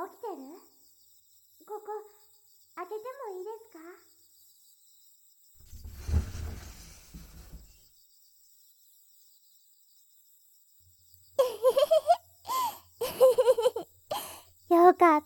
起きてる？ここ、開けてもいいですか？よかった。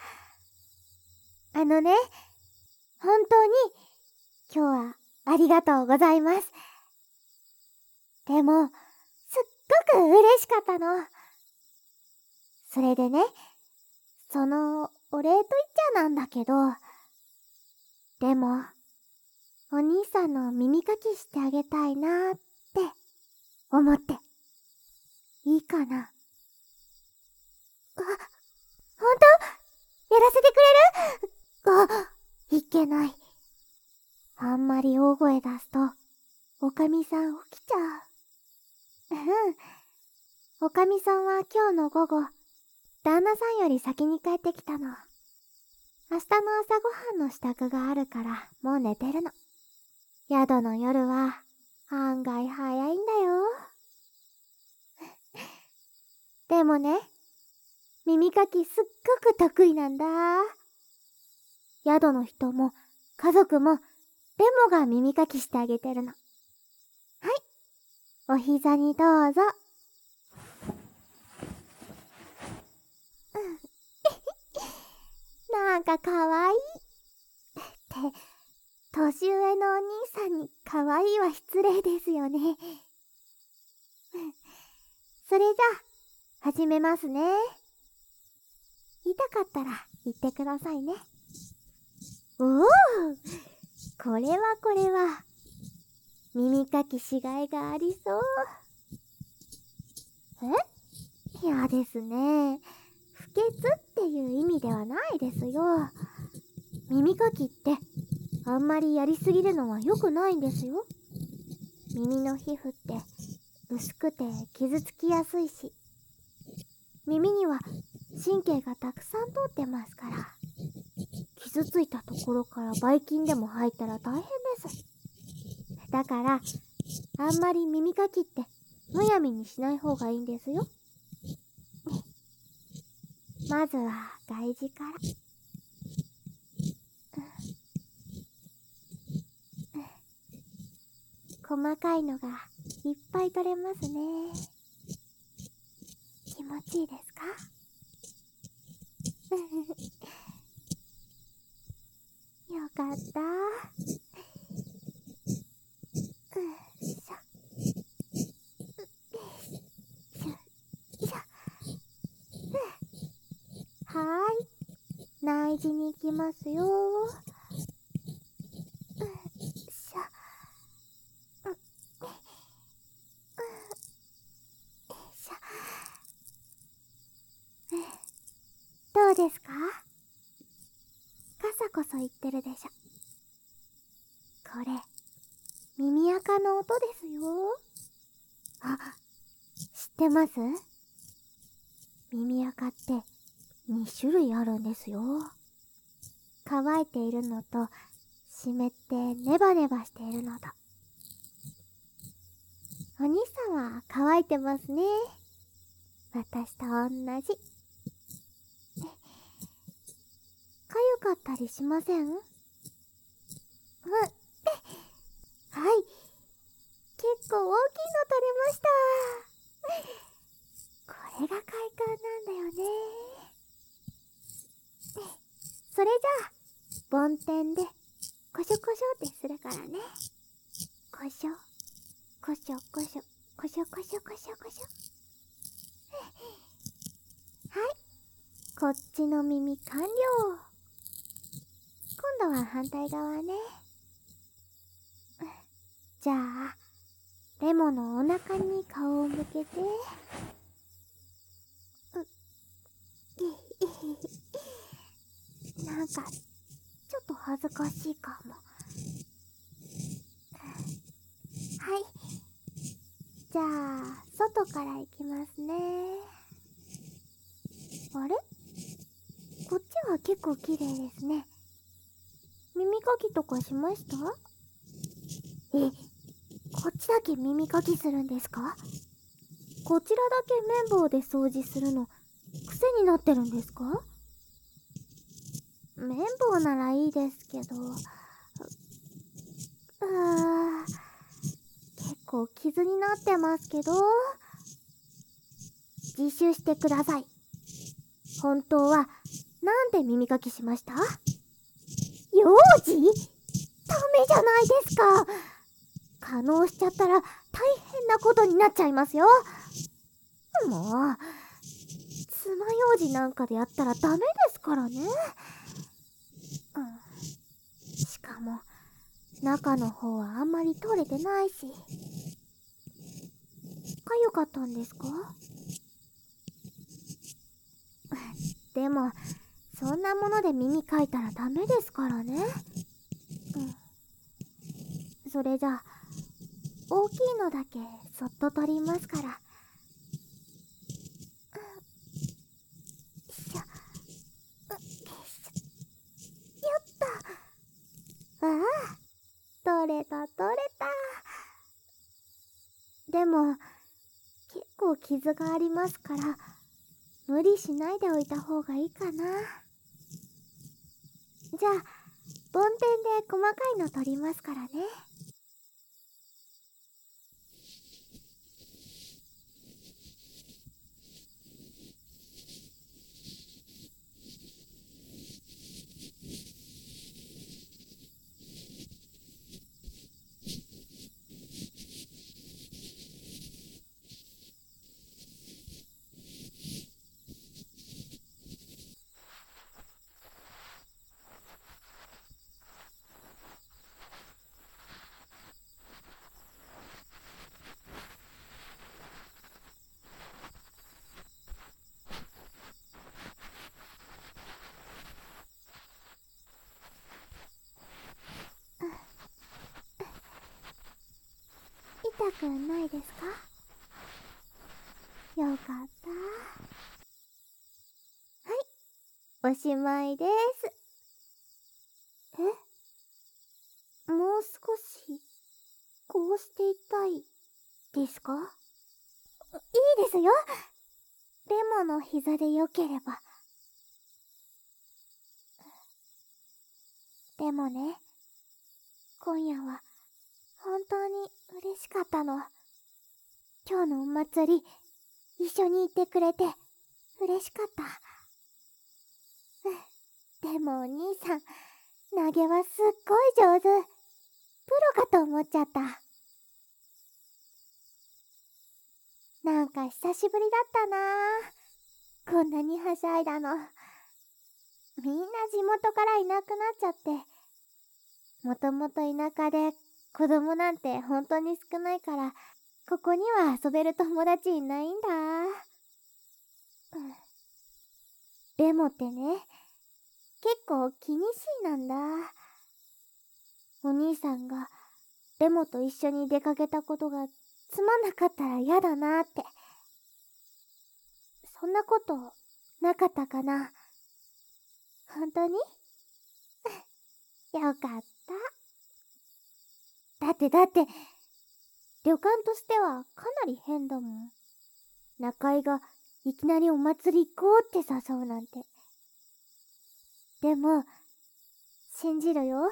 本当に、今日はありがとうございます。でも、すっごく嬉しかったの。それでね、お礼と言っちゃなんだけど、でも、お兄さんの耳かきしてあげたいなって思って。いいかな？ほんと？やらせてくれる？いけない。あんまり大声出すと、おかみさん起きちゃう。おかみさんは今日の午後、旦那さんより先に帰ってきたの。明日の朝ごはんの支度があるから、もう寝てるの。宿の夜は、案外早いんだよ。でもね、耳かきすっごく得意なんだ。宿の人も、家族も、レモが耳かきしてあげてるの。はい。お膝にどうぞ。なんかかわいい。って、年上のお兄さんにかわいいは失礼ですよね。それじゃ、始めますね。痛かったら言ってくださいね。おお、これは、耳かきしがいがありそう。いやですね。不潔っていう意味ではないですよ。耳かきって、あんまりやりすぎるのは良くないんですよ。耳の皮膚って薄くて傷つきやすいし、耳には神経がたくさん通ってますから、傷ついたところからばい菌でも入ったら大変です。だから、あんまり耳かきってむやみにしない方がいいんですよ。まずは外耳から。細かいのがいっぱい取れますね。気持ちいいですか？よかった。はーい。内耳に行きますよ。どうですか？カサこそ言ってるでしょ。これ、耳垢の音ですよ。あ、知ってます？耳垢って2種類あるんですよ。乾いているのと、湿ってネバネバしているのと。お兄さんは乾いてますね。私と同じ。かゆかったりしません？はい。結構大きいの取れました。これが快感なんだよね。それじゃあ、梵天でコショコショってするからね。コショ、コショコショ、コショコショコショコショ。はい。こっちの耳完了。今度は反対側ね。じゃあ、レモのお腹に顔を向けて。なんか、ちょっと恥ずかしいかも。はい。じゃあ、外から行きますね。あれ？こっちは結構綺麗ですね。耳かきとかしました？こっちだけ耳かきするんですか？こちらだけ綿棒で掃除するの、癖になってるんですか？ 綿棒ならいいですけど。結構傷になってますけど。自首してください。本当はなんで耳かきしました？幼児？ダメじゃないですか。可能しちゃったら大変なことになっちゃいますよ。もう爪楊枝なんかでやったらダメですからね。しかも中の方はあんまり取れてないし。かゆかったんですか？でもそんなもので耳かいたらダメですからね。それじゃあ大きいのだけそっと取りますから。よいしょ。よっと。取れた取れた。でも結構傷がありますから無理しないでおいた方がいいかな。じゃあ梵天で細かいの取りますからね。痛くないですか？よかった。はい、おしまいです。もう少しこうしていたいですか？いいですよ。レモの膝でよければ。でもね、今夜は本当に嬉しかったの。今日のお祭り一緒に行ってくれて嬉しかった。でもお兄さん、投げはすっごい上手。プロかと思っちゃった。なんか久しぶりだったなぁ。こんなにはしゃいだの。みんな地元からいなくなっちゃって。もともと田舎で子供なんて本当に少ないから、ここには遊べる友達いないんだ。レモってね、結構気にしいなんだ。お兄さんがレモと一緒に出かけたことがつまんなかったら嫌だなって。そんなことなかったかな？本当に？よかった。だって旅館としてはかなり変だもん。中井がいきなりお祭り行こうって誘うなんて。でも信じるよ。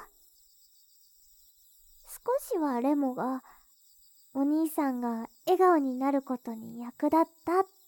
少しはレモがお兄さんが笑顔になることに役立ったっ